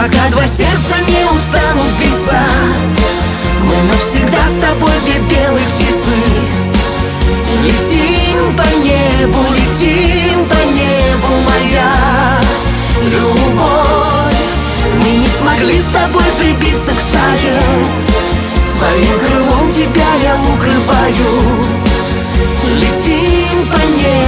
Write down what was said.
Пока два сердца не устанут биться, мы навсегда с тобой две белых птицы. Летим по небу, моя любовь. Мы не смогли с тобой прибиться к стае, своим крылом тебя я укрываю. Летим по небу,